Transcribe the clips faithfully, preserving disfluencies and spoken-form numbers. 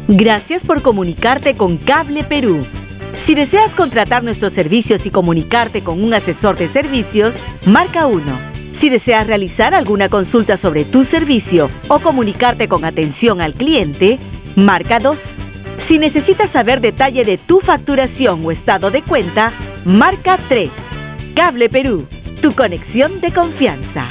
Gracias por comunicarte con Cable Perú. Si deseas contratar nuestros servicios y comunicarte con un asesor de servicios, marca uno. Si deseas realizar alguna consulta sobre tu servicio o comunicarte con atención al cliente, marca dos. Si necesitas saber detalle de tu facturación o estado de cuenta, marca tres. Cable Perú, tu conexión de confianza.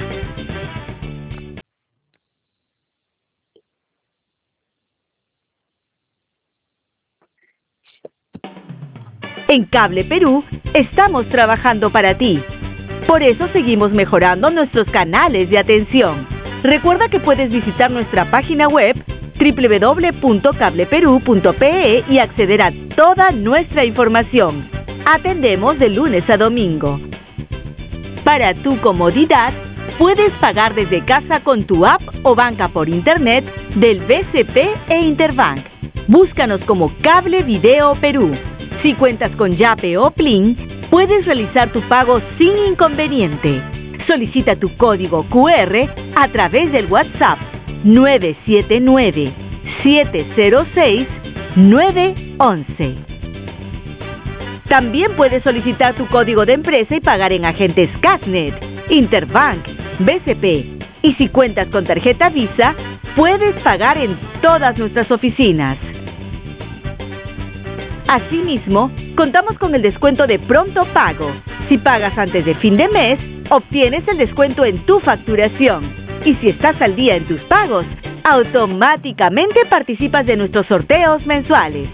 En Cable Perú estamos trabajando para ti. Por eso seguimos mejorando nuestros canales de atención. Recuerda que puedes visitar nuestra página web doble u doble u doble u punto cable perú punto pe e y acceder a toda nuestra información. Atendemos de lunes a domingo. Para tu comodidad, puedes pagar desde casa con tu app o banca por internet del B C P e Interbank. Búscanos como Cable Video Perú. Si cuentas con Yape o Plin, puedes realizar tu pago sin inconveniente. Solicita tu código cu erre a través del WhatsApp nueve siete nueve, siete cero seis, nueve once. También puedes solicitar tu código de empresa y pagar en agentes Casnet, Interbank, B C P. Y si cuentas con tarjeta Visa, puedes pagar en todas nuestras oficinas. Asimismo, contamos con el descuento de pronto pago. Si pagas antes de fin de mes, obtienes el descuento en tu facturación. Y si estás al día en tus pagos, automáticamente participas de nuestros sorteos mensuales.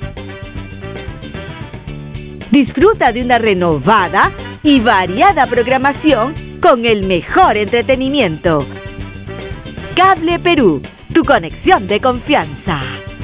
Disfruta de una renovada y variada programación con el mejor entretenimiento. Cable Perú, tu conexión de confianza.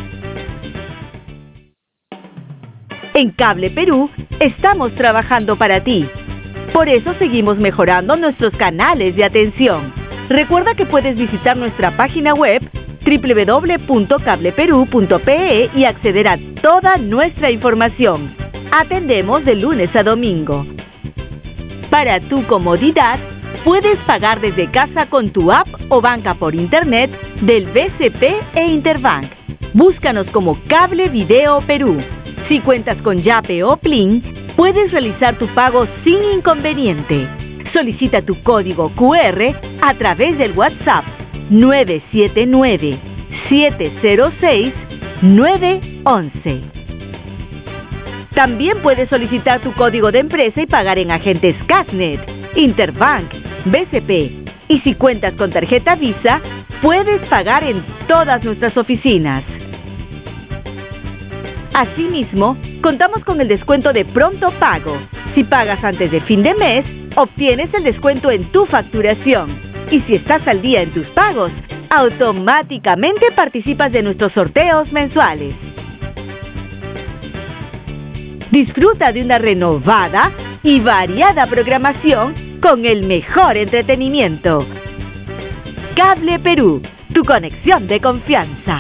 En Cable Perú estamos trabajando para ti. Por eso seguimos mejorando nuestros canales de atención. Recuerda que puedes visitar nuestra página web doble u doble u doble u punto cable perú punto pe e y acceder a toda nuestra información. Atendemos de lunes a domingo. Para tu comodidad, puedes pagar desde casa con tu app o banca por internet del B C P e Interbank. Búscanos como Cable Video Perú. Si cuentas con Yape o Plin, puedes realizar tu pago sin inconveniente. Solicita tu código cu erre a través del WhatsApp nueve siete nueve, siete cero seis, nueve once. También puedes solicitar tu código de empresa y pagar en agentes Casnet, Interbank, B C P. Y si cuentas con tarjeta Visa, puedes pagar en todas nuestras oficinas. Asimismo, contamos con el descuento de pronto pago. Si pagas antes de fin de mes, obtienes el descuento en tu facturación. Y si estás al día en tus pagos, automáticamente participas de nuestros sorteos mensuales. Disfruta de una renovada y variada programación con el mejor entretenimiento. Cable Perú, tu conexión de confianza.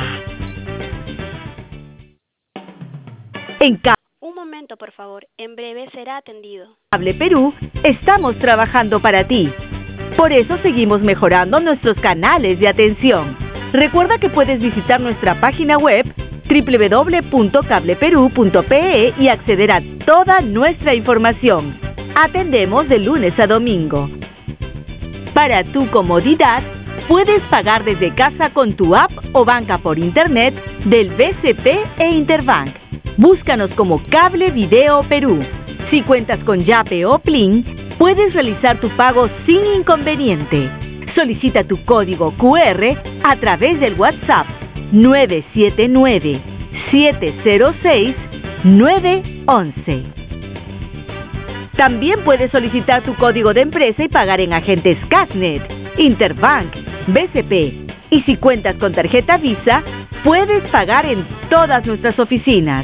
En Cable Un momento, por favor. En breve será atendido. Cable Perú estamos trabajando para ti. Por eso seguimos mejorando nuestros canales de atención. Recuerda que puedes visitar nuestra página web doble u doble u doble u punto cable perú punto pe e y acceder a toda nuestra información. Atendemos de lunes a domingo. Para tu comodidad, puedes pagar desde casa con tu app o banca por internet del B C P e Interbank. Búscanos como Cable Video Perú. Si cuentas con Yape o Plin, puedes realizar tu pago sin inconveniente. Solicita tu código cu erre a través del WhatsApp nueve siete nueve, siete cero seis, nueve once. También puedes solicitar tu código de empresa y pagar en agentes Casnet, Interbank, B C P. Y si cuentas con tarjeta Visa, puedes pagar en todas nuestras oficinas.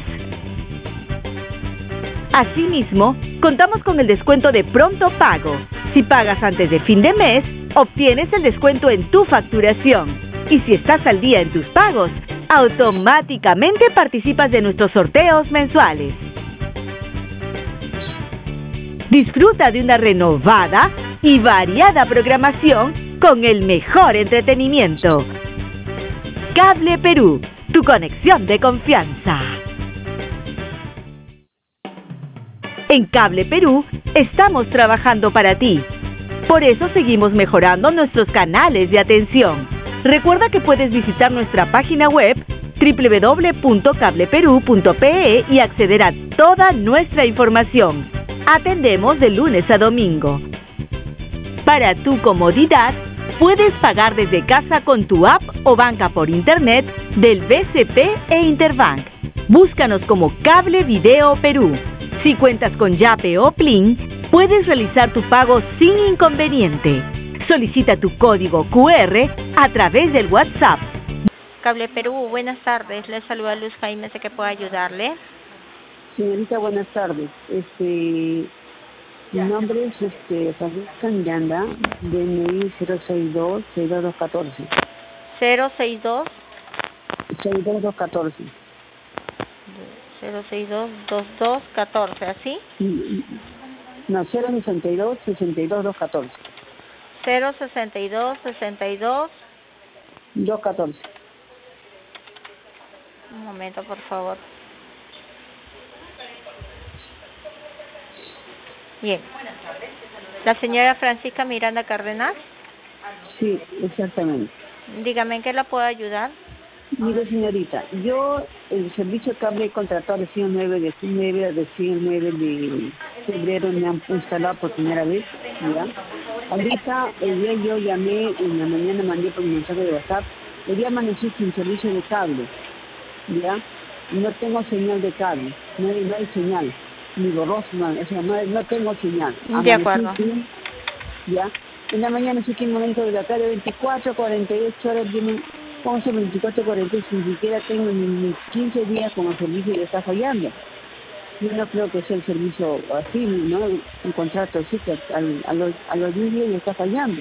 Asimismo, contamos con el descuento de pronto pago. Si pagas antes de fin de mes, obtienes el descuento en tu facturación. Y si estás al día en tus pagos, automáticamente participas de nuestros sorteos mensuales. Disfruta de una renovada y variada programación con el mejor entretenimiento. Cable Perú, tu conexión de confianza. En Cable Perú estamos trabajando para ti. Por eso seguimos mejorando nuestros canales de atención. Recuerda que puedes visitar nuestra página web doble u doble u doble u punto cable perú punto pe e y acceder a toda nuestra información. Atendemos de lunes a domingo. Para tu comodidad, puedes pagar desde casa con tu app o banca por internet del B C P e Interbank. Búscanos como Cable Video Perú. Si cuentas con Yape o Plin, puedes realizar tu pago sin inconveniente. Solicita tu código cu erre a través del WhatsApp. Cable Perú, buenas tardes. Le saluda Luz Jaime, sé que puedo ayudarle. Señorita, buenas tardes. Este, mi nombre es este, Francisca Miranda, D N I cero seis dos, seis dos dos uno cuatro. cero seis dos. seis dos dos uno cuatro. cero seis dos, dos dos uno cuatro, ¿así? No, cero sesenta y dos, sesenta y dos dos catorce. cero sesenta y dos, sesenta y dos dos catorce. Un momento, por favor. Bien. ¿La señora Francisca Miranda Cárdenas? Sí, exactamente. Dígame, ¿en qué la puedo ayudar? Mire, señorita, yo el servicio cable contratado recién nueve de nueve recién nueve de febrero me han instalado por primera vez, ¿ya? Ahorita, el día yo llamé, en la mañana mandé por mi mensaje de WhatsApp, el día amanecí sin servicio de cable, ¿ya? No tengo señal de cable, no hay, no hay señal, ni borroso, no, o sea, no, no tengo señal. De acuerdo. Sin, ¿ya? En la mañana sí que en momento de la tarde, veinticuatro, cuarenta y ocho horas, vienen once, veinticuatro, cuarenta y ocho, ni siquiera tengo ni, ni quince días con el servicio y está fallando. Yo no creo que sea el servicio así, ¿no? Un contrato así, que al, a los, a los diez días ya está fallando.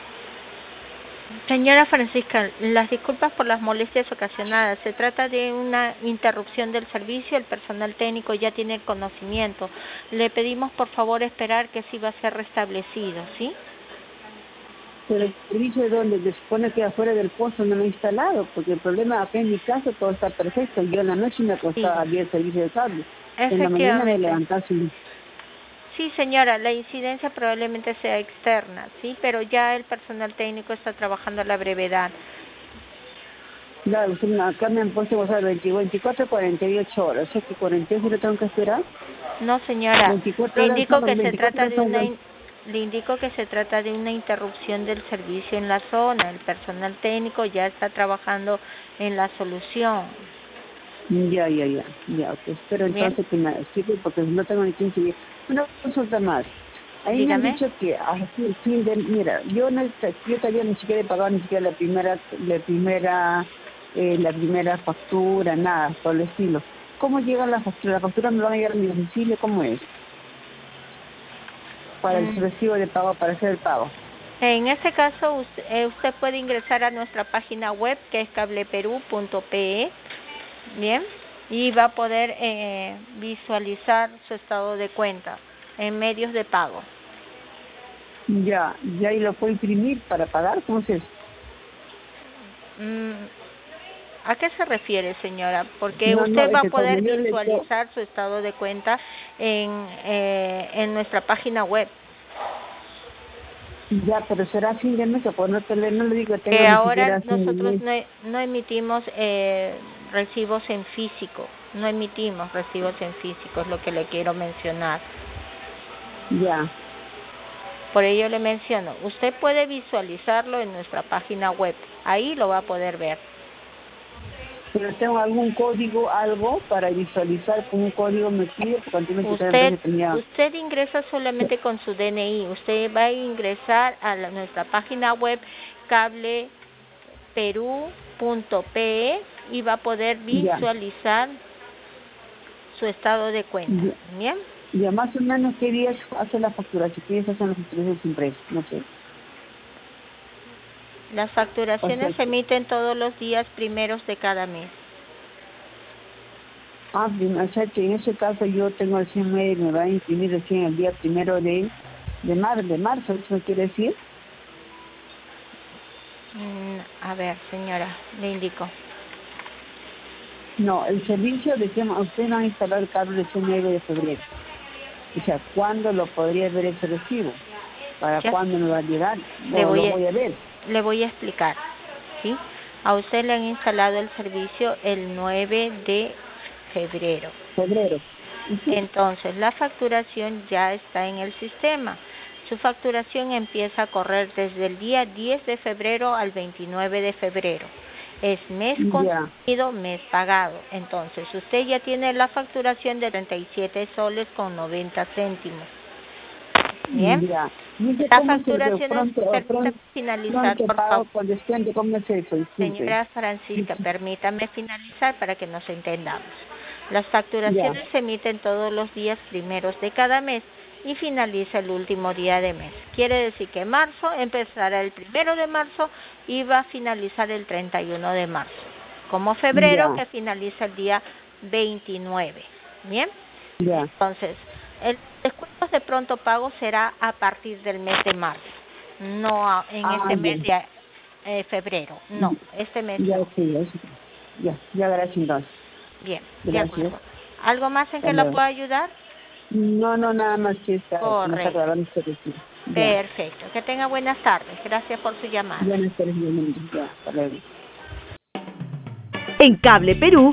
Señora Francisca, las disculpas por las molestias ocasionadas. Se trata de una interrupción del servicio. El personal técnico ya tiene el conocimiento. Le pedimos por favor esperar que sí va a ser restablecido, ¿sí? Pero el servicio de donde se supone que afuera del posto no lo he instalado, porque el problema acá en mi casa todo está perfecto. Yo en la noche me acostaba a sí. el servicio de cable. En la mañana me levantaba sin... Sí, señora, la incidencia probablemente sea externa, ¿sí? Pero ya el personal técnico está trabajando a la brevedad. Claro, acá me han puesto a usar veinticuatro, cuarenta y ocho horas. ¿O sea que cuarenta y ocho lo tengo que esperar? No, señora, le indico que se trata de una... Le indico que se trata de una interrupción del servicio en la zona. El personal técnico ya está trabajando en la solución. Ya, ya, ya. Ya, pues espero entonces Bien. que me explique porque no tengo ni quince días. Una consulta más. Ahí Dígame. me han dicho que así el fin de... Mira, yo no yo todavía ni siquiera he pagado ni siquiera la primera, la primera, eh, la primera factura, nada, por el estilo. ¿Cómo llega la factura? ¿La factura me va a llegar a mi domicilio? ¿Cómo es? Para el recibo de pago, para hacer el pago. En este caso, usted, eh, usted puede ingresar a nuestra página web, que es cable perú punto pe e, bien, y va a poder eh, visualizar su estado de cuenta en medios de pago. Ya, ya ahí lo puedo imprimir para pagar, ¿cómo es eso? Mm, ¿A qué se refiere, señora? Porque no, usted no, va a poder visualizar le... su estado de cuenta en, eh, en nuestra página web. Ya, pero será a fin de mes, pues no, te le, no le digo que tengo que ni ahora siquiera nosotros no, no emitimos eh, recibos en físico, no emitimos recibos en físico, es lo que le quiero mencionar. Ya. Por ello le menciono, usted puede visualizarlo en nuestra página web, ahí lo va a poder ver. Pero tengo algún código, algo para visualizar con un código me pide, porque antes usted, tenía... usted ingresa solamente con su D N I, usted va a ingresar a la, nuestra página web cable perú punto pe e y va a poder visualizar ya. su estado de cuenta. Ya. ¿Bien? Ya, más o menos, ¿qué días hace la factura? Si qué días hacen las facturaciones impresas, no sé. Las facturaciones o sea, se emiten todos los días primeros de cada mes. Ah, o sea que en ese caso yo tengo el cien nueve, me va a imprimir recién el día primero de, de, mar, de marzo, ¿eso me quiere decir? Mm, a ver, señora, le indico. No, el servicio, decíamos, usted no ha instalado el cable el nueve de febrero. O sea, ¿cuándo lo podría ver ese recibo? ¿Para Ya. cuándo me va a llegar? Le No, voy lo a- voy a ver. Le voy a explicar, ¿sí? A usted le han instalado el servicio el nueve de febrero. Febrero. Ujú. Entonces, la facturación ya está en el sistema. Su facturación empieza a correr desde el día diez de febrero al veintinueve de febrero. Es mes Ya. consumido, mes pagado. Entonces, usted ya tiene la facturación de treinta y siete soles con noventa céntimos. Bien. Ya. Dice, La ¿cómo se dice? facturación es, Pronto, permítame pronto, finalizar, pronto por pago favor. con descuento, ¿cómo es eso? Disculpe. Señora Francisca, permítame finalizar para que nos entendamos. Las Ya. facturaciones se emiten todos los días primeros de cada mes y finaliza el último día de mes. Quiere decir que marzo empezará el primero de marzo y va a finalizar el treinta y uno de marzo. Como febrero, Ya. que finaliza el día veintinueve. ¿Bien? Ya. Entonces, el descuento de pronto pago será a partir del mes de marzo, no a- en Ah, este mes bien. de eh, febrero. No, este mes Ya, no. sí, ya, sí. Ya, ya, gracias entonces. Bien, de Gracias. acuerdo. ¿Algo más en Hasta que la luego. pueda ayudar? No, no, nada más que está, no está Correcto. aclarando este recibo. Ya. Perfecto. Que tenga buenas tardes. Gracias por su llamada. Buenas tardes, bienvenido. Ya, hasta luego. En Cable Perú